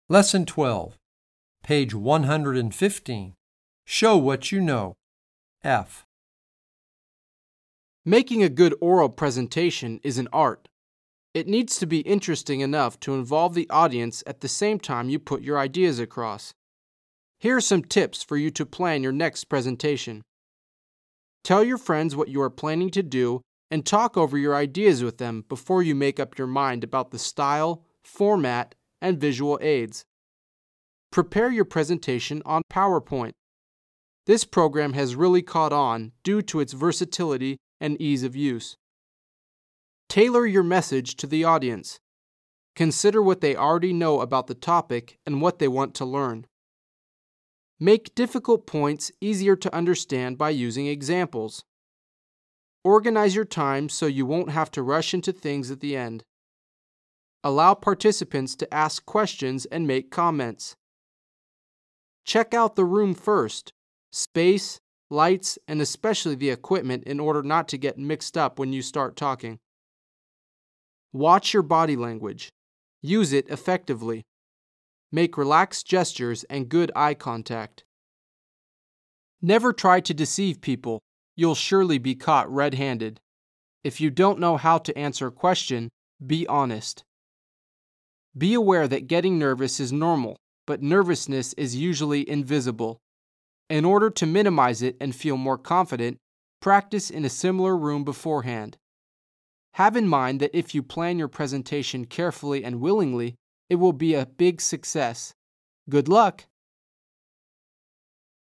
Lesson 12, page 115. Show what you know. F. Making a good oral presentation is an art. It needs to be interesting enough to involve the audience at the same time you put your ideas across. Here are some tips for you to plan your next presentation. Tell your friends what you are planning to do and talk over your ideas with them before you make up your mind about the style, format, and visual aids. Prepare your presentation on PowerPoint. This program has really caught on due to its versatility and ease of use. Tailor your message to the audience. Consider what they already know about the topic and what they want to learn. Make difficult points easier to understand by using examples. Organize your time so you won't have to rush into things at the end. Allow participants to ask questions and make comments. Check out the room first, space, lights, and especially the equipment in order not to get mixed up when you start talking. Watch your body language. Use it effectively. Make relaxed gestures and good eye contact. Never try to deceive people. You'll surely be caught red-handed. If you don't know how to answer a question, be honest. Be aware that getting nervous is normal, but nervousness is usually invisible. In order to minimize it and feel more confident, practice in a similar room beforehand. Have in mind that if you plan your presentation carefully and willingly, it will be a big success. Good luck!